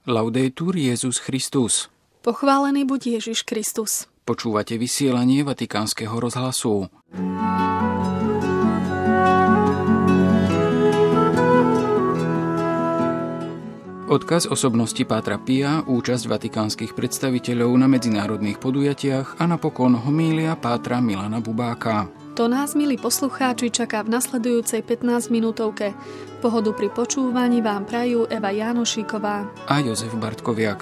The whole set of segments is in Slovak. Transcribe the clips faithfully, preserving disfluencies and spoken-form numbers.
Laudetur Jesus Christus. Pochválený buď Ježiš Kristus. Počúvate vysielanie Vatikánskeho rozhlasu. Odkaz osobnosti Pátra Pia, účasť vatikánskych predstaviteľov na medzinárodných podujatiach a napokon homília Pátra Milana Bubáka. To nás, milí poslucháči, čaká v nasledujúcej pätnásťminútovke. Pohodu pri počúvaní vám prajú Eva Jánošíková a Jozef Bartkoviak.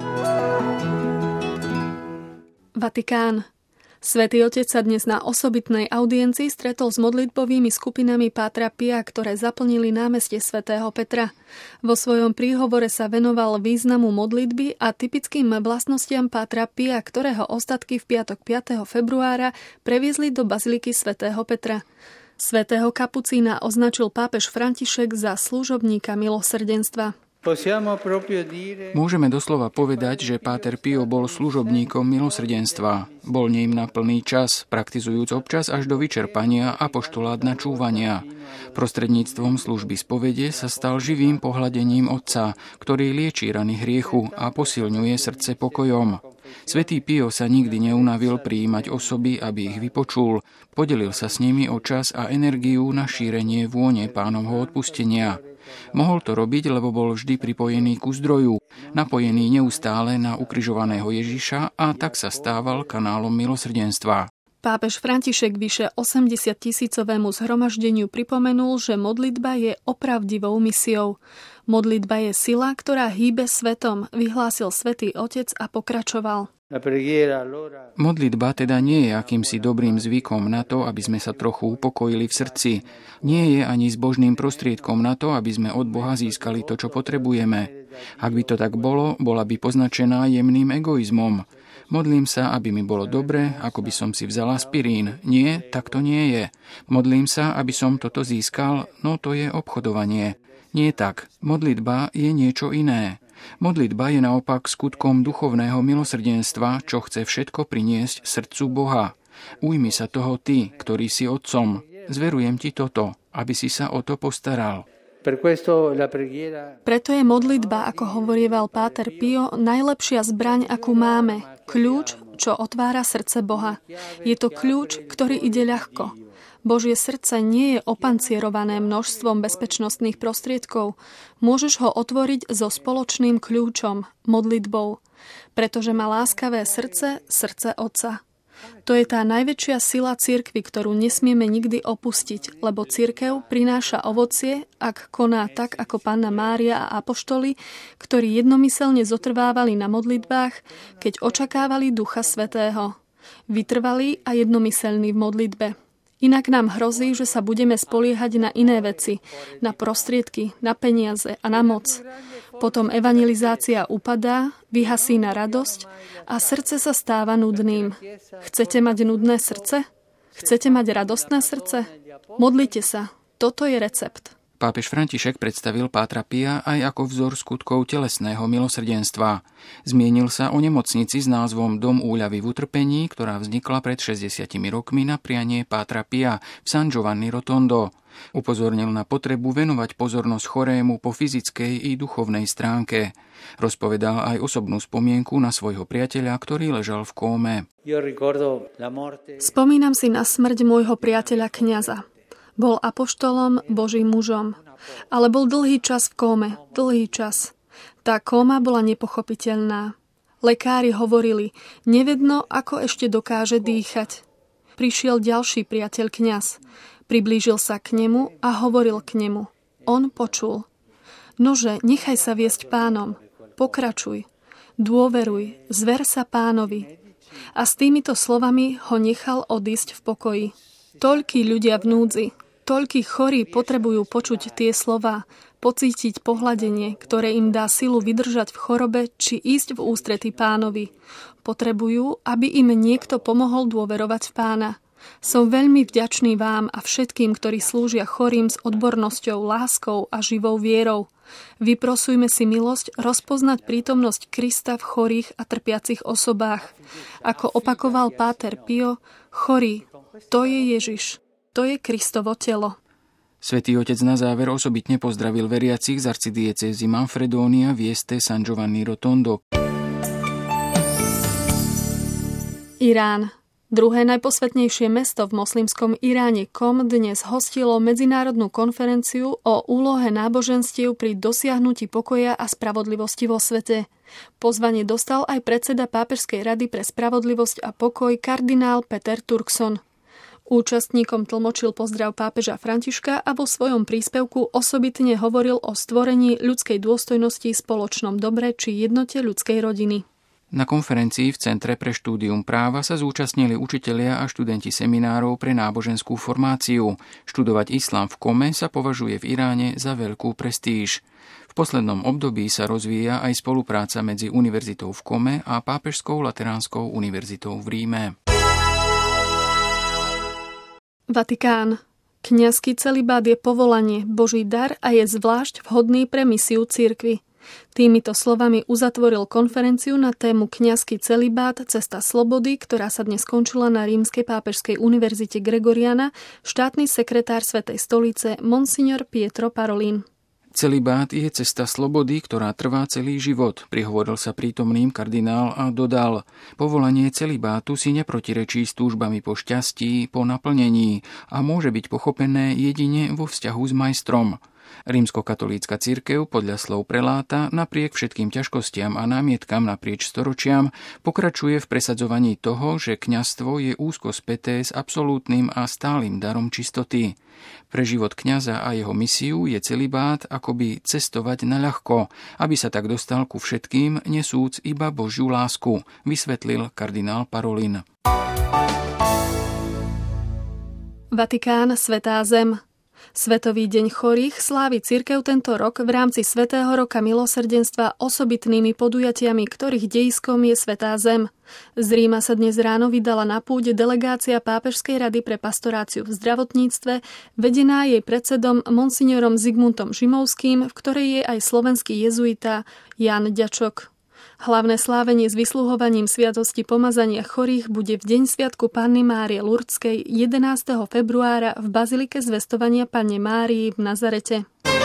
Vatikán. Svätý Otec sa dnes na osobitnej audiencii stretol s modlitbovými skupinami Pátra Pia, ktoré zaplnili námestie svätého Petra. Vo svojom príhovore sa venoval významu modlitby a typickým vlastnostiam Pátra Pia, ktorého ostatky v piatok piateho februára previezli do baziliky svätého Petra. Svätého kapucína označil pápež František za služobníka milosrdenstva. Môžeme doslova povedať, že Páter Pio bol služobníkom milosrdenstva. Bol ním na plný čas, praktizujúc občas až do vyčerpania apoštolát načúvania. Prostredníctvom služby spovede sa stal živým pohľadením Otca, ktorý lieči rany hriechu a posilňuje srdce pokojom. Svätý Pio sa nikdy neunavil prijímať osoby, aby ich vypočul. Podelil sa s nimi o čas a energiu na šírenie vône Pánovho odpustenia. Mohol to robiť, lebo bol vždy pripojený ku zdroju, napojený neustále na ukrižovaného Ježiša a tak sa stával kanálom milosrdenstva. Pápež František vyše osemdesiat tisícovému zhromaždeniu pripomenul, že modlitba je opravdivou misiou. Modlitba je sila, ktorá hýbe svetom, vyhlásil Svätý Otec a pokračoval. Modlitba teda nie je akýmsi dobrým zvykom na to, aby sme sa trochu upokojili v srdci. Nie je ani zbožným prostriedkom na to, aby sme od Boha získali to, čo potrebujeme. Ak by to tak bolo, bola by poznačená jemným egoizmom. Modlím sa, aby mi bolo dobre, ako by som si vzal aspirín. Nie, tak to nie je. Modlím sa, aby som toto získal, no to je obchodovanie. Nie tak. Modlitba je niečo iné. Modlitba je naopak skutkom duchovného milosrdenstva, čo chce všetko priniesť srdcu Boha. Ujmi sa toho ty, ktorý si otcom. Zverujem ti toto, aby si sa o to postaral. Preto je modlitba, ako hovorieval Páter Pio, najlepšia zbraň, akú máme. Kľúč, čo otvára srdce Boha. Je to kľúč, ktorý ide ľahko. Božie srdce nie je opancierované množstvom bezpečnostných prostriedkov. Môžeš ho otvoriť so spoločným kľúčom, modlitbou. Pretože má láskavé srdce, srdce Otca. To je tá najväčšia sila cirkvi, ktorú nesmieme nikdy opustiť, lebo cirkev prináša ovocie, ak koná tak ako Panna Mária a apoštoli, ktorí jednomyselne zotrvávali na modlitbách, keď očakávali Ducha Svätého. Vytrvalí a jednomyselní v modlitbe. Inak nám hrozí, že sa budeme spoliehať na iné veci, na prostriedky, na peniaze a na moc. Potom evangelizácia upadá, vyhasína radosť a srdce sa stáva nudným. Chcete mať nudné srdce? Chcete mať radostné srdce? Modlite sa. Toto je recept. Pápež František predstavil Pátra Pia aj ako vzor skutkov telesného milosrdenstva. Zmienil sa o nemocnici s názvom Dom úľavy v utrpení, ktorá vznikla pred šesťdesiatimi rokmi na prianie Pátra Pia v San Giovanni Rotondo. Upozornil na potrebu venovať pozornosť chorému po fyzickej i duchovnej stránke. Rozpovedal aj osobnú spomienku na svojho priateľa, ktorý ležal v kóme. Spomínam si na smrť môjho priateľa kňaza. Bol apoštolom, Božím mužom. Ale bol dlhý čas v kóme, dlhý čas. Tá kóma bola nepochopiteľná. Lekári hovorili, nevedno, ako ešte dokáže dýchať. Prišiel ďalší priateľ kňaz. Priblížil sa k nemu a hovoril k nemu. On počul. Nože, nechaj sa viesť Pánom. Pokračuj. Dôveruj. Zver sa Pánovi. A s týmito slovami ho nechal odísť v pokoji. Toľkí ľudia v núdzi, toľkí chorí potrebujú počuť tie slová, pocítiť pohľadenie, ktoré im dá silu vydržať v chorobe či ísť v ústrety Pánovi. Potrebujú, aby im niekto pomohol dôverovať v Pána. Som veľmi vďačný vám a všetkým, ktorí slúžia chorým s odbornosťou, láskou a živou vierou. Vyprosujme si milosť rozpoznať prítomnosť Krista v chorých a trpiacich osobách. Ako opakoval Páter Pio, chorý, to je Ježiš, to je Kristovo telo. Svätý Otec na záver osobitne pozdravil veriacich z arcidiecézy Manfredonia v Este San Giovanni Rotondo. Irán. Druhé najposvätnejšie mesto v moslimskom Iráne Kom dnes hostilo medzinárodnú konferenciu o úlohe náboženstiev pri dosiahnutí pokoja a spravodlivosti vo svete. Pozvanie dostal aj predseda Pápežskej rady pre spravodlivosť a pokoj kardinál Peter Turkson. Účastníkom tlmočil pozdrav pápeža Františka a vo svojom príspevku osobitne hovoril o stvorení ľudskej dôstojnosti, spoločnom dobre či jednote ľudskej rodiny. Na konferencii v Centre pre štúdium práva sa zúčastnili učitelia a študenti seminárov pre náboženskú formáciu. Študovať islám v Kome sa považuje v Iráne za veľkú prestíž. V poslednom období sa rozvíja aj spolupráca medzi univerzitou v Kome a Pápežskou lateránskou univerzitou v Ríme. Vatikán. Kňazský celibát je povolanie, Boží dar a je zvlášť vhodný pre misiu cirkvi. Týmito slovami uzatvoril konferenciu na tému Kňazský celibát Cesta slobody, ktorá sa dnes skončila na Rímskej pápežskej univerzite Gregoriana, štátny sekretár Svätej stolice Monsignor Pietro Parolin. Celibát je cesta slobody, ktorá trvá celý život, prihovoril sa prítomným kardinál a dodal: povolanie celibátu si neprotirečí s túžbami po šťastí, po naplnení a môže byť pochopené jedine vo vzťahu s majstrom. Rímskokatolícka cirkev podľa slov preláta napriek všetkým ťažkostiam a námietkam naprieč storočiam pokračuje v presadzovaní toho, že kňazstvo je úzko späté s absolútnym a stálym darom čistoty. Pre život kňaza a jeho misiu je celibát akoby cestovať naľahko, aby sa tak dostal ku všetkým, nesúc iba Božiu lásku, vysvetlil kardinál Parolin. Vatikán, Svätá zem. Svetový deň chorých slávi cirkev tento rok v rámci Svätého roka milosrdenstva osobitnými podujatiami, ktorých dejiskom je Svätá zem. Z Ríma sa dnes ráno vydala na púť delegácia Pápežskej rady pre pastoráciu v zdravotníctve, vedená jej predsedom monsignorom Zigmuntom Šimovským, v ktorej je aj slovenský jezuita Ján Ďačok. Hlavné slávenie s vysluhovaním sviatosti pomazania chorých bude v deň sviatku Panny Márie Lurdskej jedenásteho februára v Bazilike Zvestovania Panne Márii v Nazarete.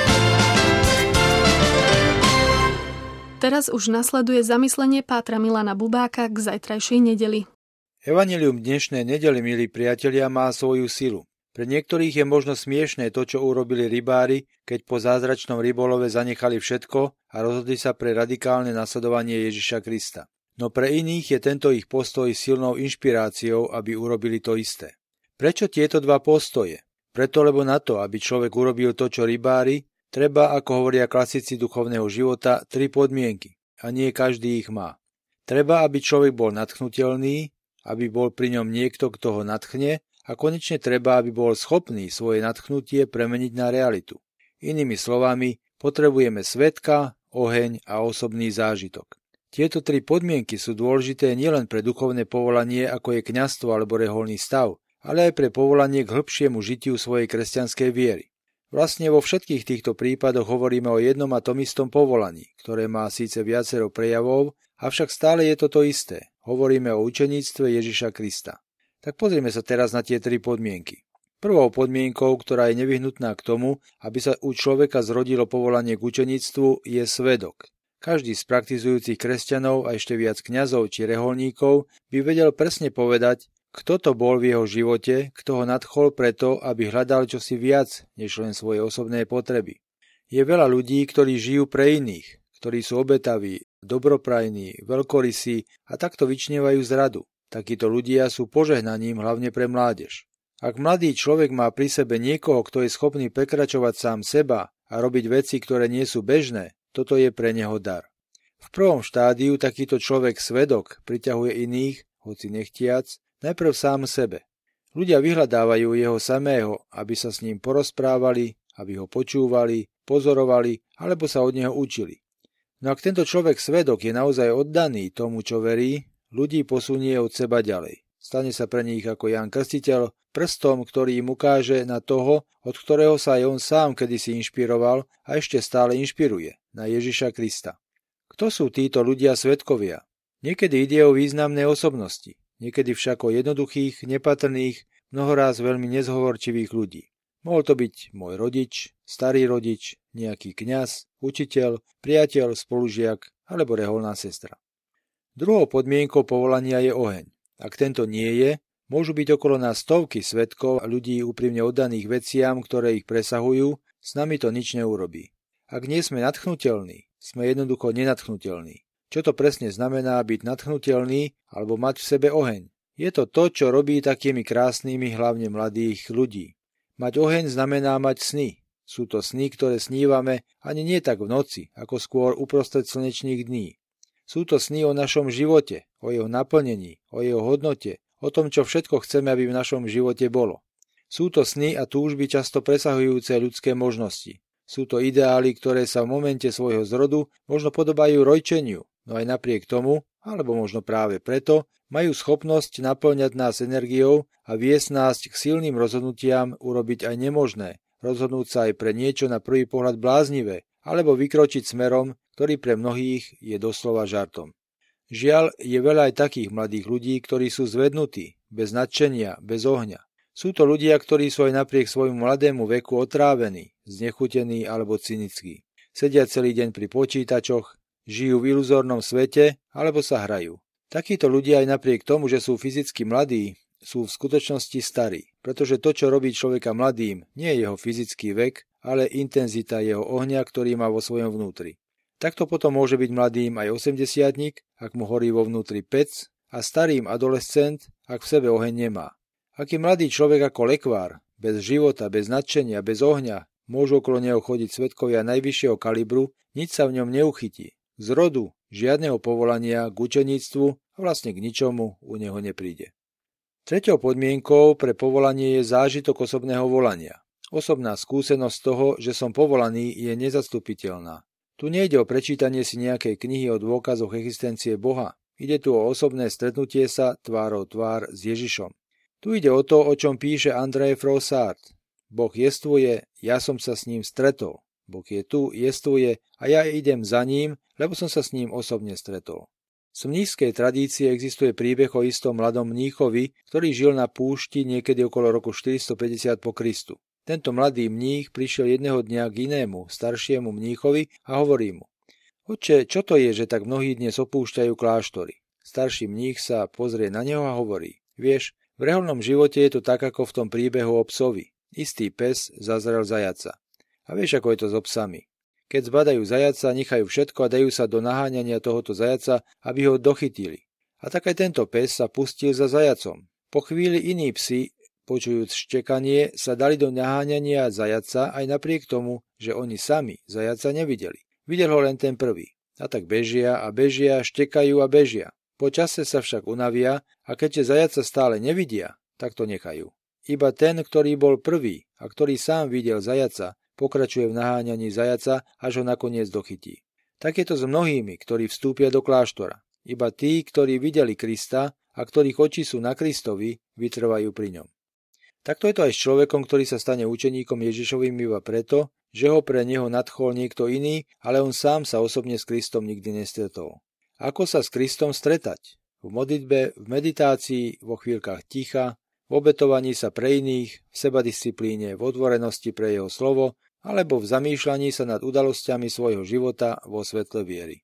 Teraz už nasleduje zamyslenie pátra Milana Bubáka k zajtrajšej nedeli. Evanjelium dnešnej nedely, milí priatelia, má svoju silu. Pre niektorých je možno smiešné to, čo urobili rybári, keď po zázračnom rybolove zanechali všetko a rozhodli sa pre radikálne nasledovanie Ježiša Krista. No pre iných je tento ich postoj silnou inšpiráciou, aby urobili to isté. Prečo tieto dva postoje? Preto, lebo na to, aby človek urobil to, čo rybári, treba, ako hovoria klasici duchovného života, tri podmienky. A nie každý ich má. Treba, aby človek bol nadchnutelný, aby bol pri ňom niekto, kto ho nadchne, a konečne treba, aby bol schopný svoje nadchnutie premeniť na realitu. Inými slovami, potrebujeme svedka, oheň a osobný zážitok. Tieto tri podmienky sú dôležité nielen pre duchovné povolanie, ako je kňazstvo alebo reholný stav, ale aj pre povolanie k hĺbšiemu žitiu svojej kresťanskej viery. Vlastne vo všetkých týchto prípadoch hovoríme o jednom a tom istom povolaní, ktoré má síce viacero prejavov, avšak stále je to to isté. Hovoríme o učeníctve Ježiša Krista. Tak pozrieme sa teraz na tie tri podmienky. Prvou podmienkou, ktorá je nevyhnutná k tomu, aby sa u človeka zrodilo povolanie k učeníctvu, je svedok. Každý z praktizujúcich kresťanov a ešte viac kňazov či reholníkov by vedel presne povedať, kto to bol v jeho živote, kto ho nadchol preto, aby hľadal čosi viac, než len svoje osobné potreby. Je veľa ľudí, ktorí žijú pre iných, ktorí sú obetaví, dobroprajní, veľkorysí a takto vyčnievajú zradu. Takíto ľudia sú požehnaním hlavne pre mládež. Ak mladý človek má pri sebe niekoho, kto je schopný prekračovať sám seba a robiť veci, ktoré nie sú bežné, toto je pre neho dar. V prvom štádiu takýto človek svedok priťahuje iných, hoci nechtiac, najprv sám sebe. Ľudia vyhľadávajú jeho samého, aby sa s ním porozprávali, aby ho počúvali, pozorovali alebo sa od neho učili. No ak tento človek svedok je naozaj oddaný tomu, čo verí, ľudí posunie od seba ďalej. Stane sa pre nich ako Ján Krstiteľ prstom, ktorý im ukáže na toho, od ktorého sa aj on sám kedysi inšpiroval a ešte stále inšpiruje, na Ježiša Krista. Kto sú títo ľudia svedkovia? Niekedy ide o významné osobnosti, niekedy však o jednoduchých, nepatrných, mnohoraz veľmi nezhovorčivých ľudí. Mohol to byť môj rodič, starý rodič, nejaký kňaz, učiteľ, priateľ, spolužiak alebo reholná sestra. Druhou podmienkou povolania je oheň. Ak tento nie je, môžu byť okolo nás stovky svedkov a ľudí úprimne oddaných veciam, ktoré ich presahujú, s nami to nič neurobí. Ak nie sme nadchnuteľní, sme jednoducho nenadchnuteľní. Čo to presne znamená byť nadchnuteľný alebo mať v sebe oheň? Je to to, čo robí takými krásnymi hlavne mladých ľudí. Mať oheň znamená mať sny. Sú to sny, ktoré snívame ani nie tak v noci, ako skôr uprostred slnečných dní. Sú to sny o našom živote, o jeho naplnení, o jeho hodnote, o tom, čo všetko chceme, aby v našom živote bolo. Sú to sny a túžby často presahujúce ľudské možnosti. Sú to ideály, ktoré sa v momente svojho zrodu možno podobajú rojčeniu, no aj napriek tomu, alebo možno práve preto, majú schopnosť naplňať nás energiou a viesť nás k silným rozhodnutiam urobiť aj nemožné, rozhodnúť sa aj pre niečo na prvý pohľad bláznivé, alebo vykročiť smerom, ktorý pre mnohých je doslova žartom. Žiaľ, je veľa aj takých mladých ľudí, ktorí sú zvednutí, bez nadšenia, bez ohňa. Sú to ľudia, ktorí sú aj napriek svojmu mladému veku otrávení, znechutení alebo cynickí. Sedia celý deň pri počítačoch, žijú v iluzórnom svete alebo sa hrajú. Takíto ľudia aj napriek tomu, že sú fyzicky mladí, sú v skutočnosti starí, pretože to, čo robí človeka mladým, nie je jeho fyzický vek, ale intenzita jeho ohňa, ktorý má vo svojom vnútri. Takto potom môže byť mladým aj osemdesiatnik, ak mu horí vo vnútri pec, a starým adolescent, ak v sebe oheň nemá. Aký mladý človek ako lekvár, bez života, bez nadšenia, bez ohňa, môžu okolo neho chodiť svedkovia najvyššieho kalibru, nič sa v ňom neuchytí. Z rodu, žiadneho povolania k učeníctvu a vlastne k ničomu u neho nepríde. Treťou podmienkou pre povolanie je zážitok osobného volania. Osobná skúsenosť toho, že som povolaný, je nezastupiteľná. Tu nejde o prečítanie si nejakej knihy o dôkazoch existencie Boha. Ide tu o osobné stretnutie sa tvárou tvár s Ježišom. Tu ide o to, o čom píše André Frossard. Boh jestvuje, ja som sa s ním stretol. Boh je tu, jestvuje a ja idem za ním, lebo som sa s ním osobne stretol. Z mníšskej tradície existuje príbeh o istom mladom mníchovi, ktorý žil na púšti niekedy okolo roku štyristopäťdesiat po Kristu. Tento mladý mních prišiel jedného dňa k inému, staršiemu mníchovi a hovorí mu: Otče, čo to je, že tak mnohí dnes opúšťajú kláštory? Starší mních sa pozrie na neho a hovorí: Vieš, v reholnom živote je to tak, ako v tom príbehu o psovi. Istý pes zazrel zajaca. A vieš, ako je to so psami. Keď zbadajú zajaca, nechajú všetko a dajú sa do naháňania tohoto zajaca, aby ho dochytili. A tak aj tento pes sa pustil za zajacom. Po chvíli iní psi, počujúc štekanie, sa dali do naháňania zajaca aj napriek tomu, že oni sami zajaca nevideli. Videl ho len ten prvý. A tak bežia a bežia, štekajú a bežia. Po čase sa však unavia a keďže zajaca stále nevidia, tak to nechajú. Iba ten, ktorý bol prvý a ktorý sám videl zajaca, pokračuje v naháňaní zajaca, až ho nakoniec dochytí. Tak je to s mnohými, ktorí vstúpia do kláštora. Iba tí, ktorí videli Krista a ktorých oči sú na Kristovi, vytrvajú pri ňom. Takto je to aj s človekom, ktorý sa stane učeníkom Ježišovým iba preto, že ho pre neho nadchol niekto iný, ale on sám sa osobne s Kristom nikdy nestretol. Ako sa s Kristom stretať? V modlitbe, v meditácii, vo chvíľkach ticha, v obetovaní sa pre iných, v sebadisciplíne, v otvorenosti pre jeho slovo, alebo v zamýšľaní sa nad udalosťami svojho života vo svetle viery.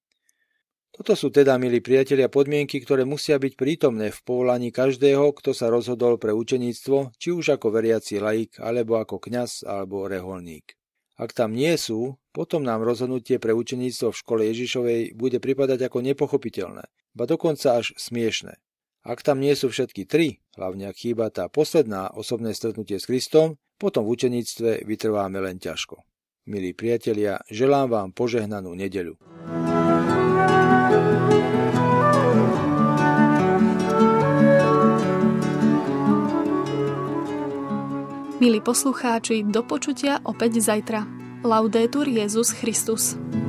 Toto sú teda, milí priatelia, podmienky, ktoré musia byť prítomné v povolaní každého, kto sa rozhodol pre učeníctvo, či už ako veriaci laik, alebo ako kňaz, alebo reholník. Ak tam nie sú, potom nám rozhodnutie pre učeníctvo v škole Ježišovej bude pripadať ako nepochopiteľné, ba dokonca až smiešné. Ak tam nie sú všetky tri, hlavne ak chýba tá posledná osobné stretnutie s Kristom, potom v učeníctve vytrváme len ťažko. Milí priatelia, želám vám požehnanú nedeľu. Milí poslucháči, do počutia opäť zajtra. Laudetur Jesus Christus.